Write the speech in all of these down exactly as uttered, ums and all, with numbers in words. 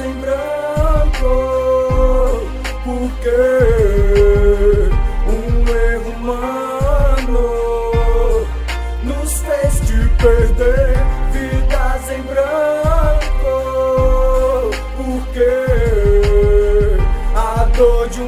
em branco, porque um erro humano nos fez te perder. Vidas em branco, porque a dor de um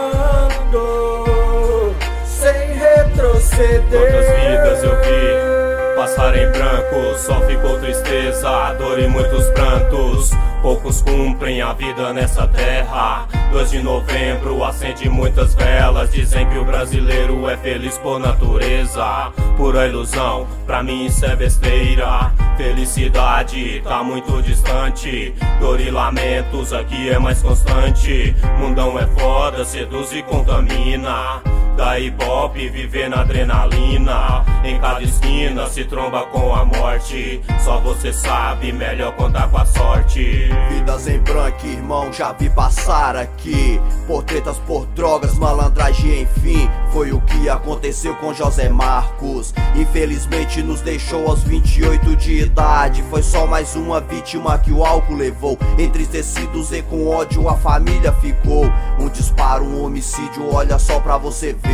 pranto sem retroceder. Quantas vidas eu vi passar em branco, só ficou tristeza, dor e muitos prantos. Poucos cumprem a vida nessa terra. Dois de novembro acende muitas velas. Dizem que o brasileiro é feliz por natureza. Pura ilusão, pra mim isso é besteira. Felicidade tá muito distante. Dor e lamentos aqui é mais constante. Mundão é foda, seduz e contamina. Da hip hop viver na adrenalina. Em cada esquina se tromba com a morte. Só você sabe, melhor contar com a sorte. Vidas em branco, irmão, já vi passar aqui. Por tretas, por drogas, malandragem, enfim. Foi o que aconteceu com José Marcos. Infelizmente nos deixou aos vinte e oito de idade. Foi só mais uma vítima que o álcool levou. Entristecidos e com ódio a família ficou. Um disparo, um homicídio, olha só pra você ver.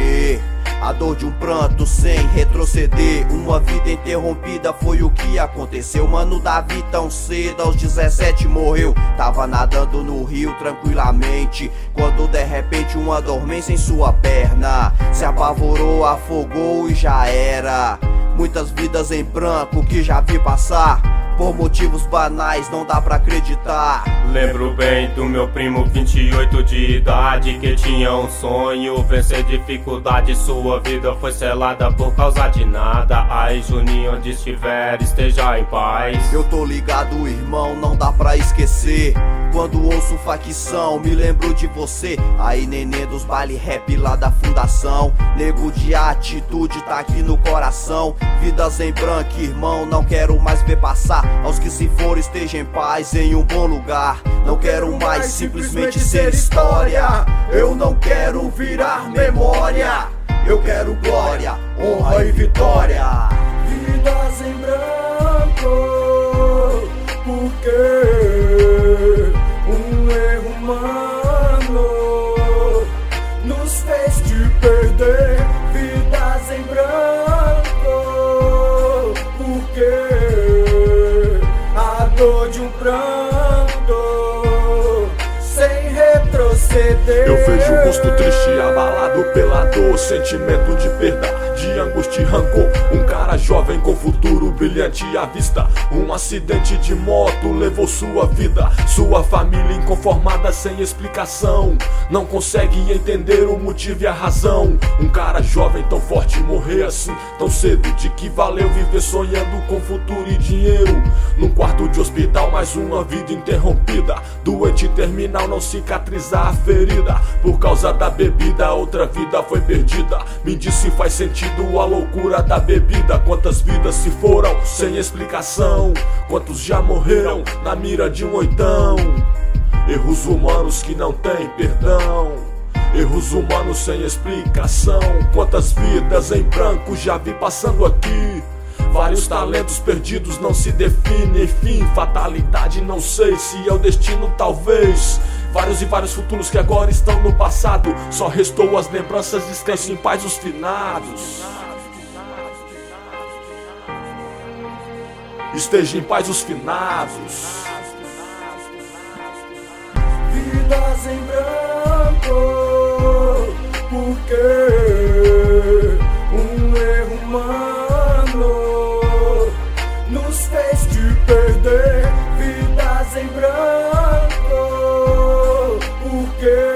A dor de um pranto sem retroceder. Uma vida interrompida foi o que aconteceu. Mano Davi tão cedo, aos dezessete morreu. Tava nadando no rio tranquilamente, quando de repente uma dormência em sua perna se apavorou, afogou e já era. Muitas vidas em branco que já vi passar. Por motivos banais não dá pra acreditar. Lembro bem do meu primo, vinte e oito de idade, que tinha um sonho, vencer dificuldade. Sua vida foi selada por causa de nada. Aí Juninho, onde estiver, esteja em paz. Eu tô ligado, irmão, não dá pra esquecer. Quando ouço facção, me lembro de você. Aí neném dos baile rap lá da fundação. Nego de atitude tá aqui no coração. Vidas em branco, irmão, não quero mais ver passar. Aos que se for esteja em paz, em um bom lugar. Não quero mais simplesmente ser história. Eu não quero virar memória. Eu quero glória, honra e vitória. Vidas em branco, porque um erro humano nos fez te perder. Vidas em branco, porque a dor de um pranto sem retroceder. Eu vejo o rosto triste, abalado pela dor, sentimento de perda, de angústia e rancor. Um cara jovem com futuro brilhante à vista. Um acidente de moto levou sua vida. Sua família inconformada sem explicação, não consegue entender o motivo e a razão. Um cara jovem tão forte morrer assim tão cedo. De que valeu viver sonhando com futuro e dinheiro? Num quarto de hospital, mais uma vida interrompida. Doente terminal, não cicatrizar a ferida. Por causa da bebida, outra vida foi perdida. Me diz se faz sentido a loucura da bebida. Quantas vidas se foram sem explicação? Quantos já morreram na mira de um oitão? Erros humanos que não têm perdão. Erros humanos sem explicação. Quantas vidas em branco já vi passando aqui. Vários talentos perdidos não se definem. Enfim, fatalidade não sei se é o destino, talvez. Vários e vários futuros que agora estão no passado. Só restou as lembranças, descanso em paz os finados. Esteja em paz os finados. Vidas em branco, porque um erro humano nos fez te perder. Vidas em branco, porque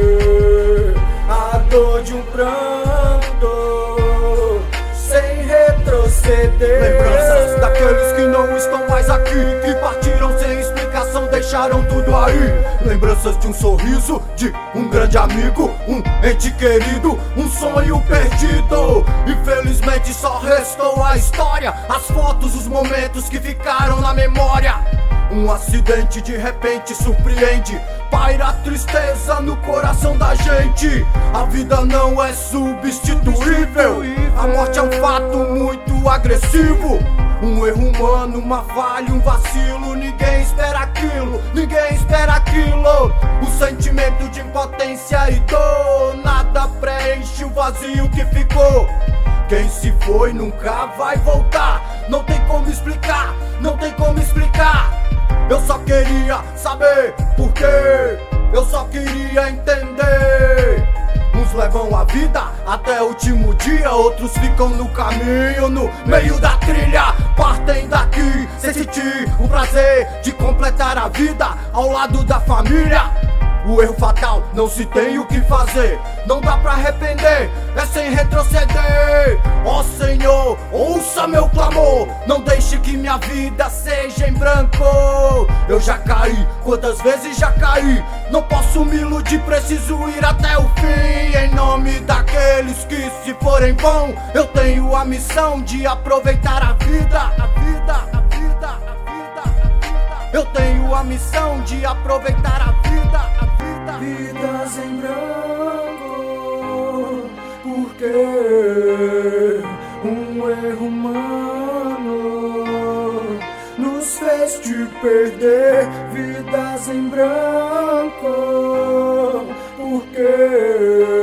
a dor de um pranto sem retroceder. Lembranças daqueles que não estão mais aqui, que partiram sem explicação, deixaram tudo aí. Lembranças de um sorriso, de um grande amigo, um ente querido, um sonho perdido. Infelizmente só restou a história, as fotos, os momentos que ficaram na memória. Um acidente de repente surpreende, paira tristeza no coração da gente. A vida não é substituível, a morte é um fato muito agressivo. Um erro humano, uma falha, um vacilo. Ninguém espera aquilo, ninguém espera aquilo. O sentimento de impotência e dor, nada preenche o vazio que ficou. Quem se foi nunca vai voltar. Não tem como explicar, não tem como explicar. Eu só queria saber por quê, eu só queria entender. Uns levam a vida até o último dia, outros ficam no caminho, no meio da trilha. Partem daqui sem sentir o prazer de completar a vida ao lado da família. O erro fatal, não se tem o que fazer, não dá pra arrepender, é sem retroceder. Ó Senhor, ouça meu clamor, não deixe que minha vida seja em branco. Eu já caí, quantas vezes já caí, não posso me iludir, preciso ir até o fim. Em nome daqueles que se forem bom, eu tenho a missão de aproveitar a vida, a vida, a vida, a vida, a vida. Eu tenho a missão de aproveitar a vida, a vida. Vidas em branco, porque um erro humano nos fez te perder. Vidas em branco, porque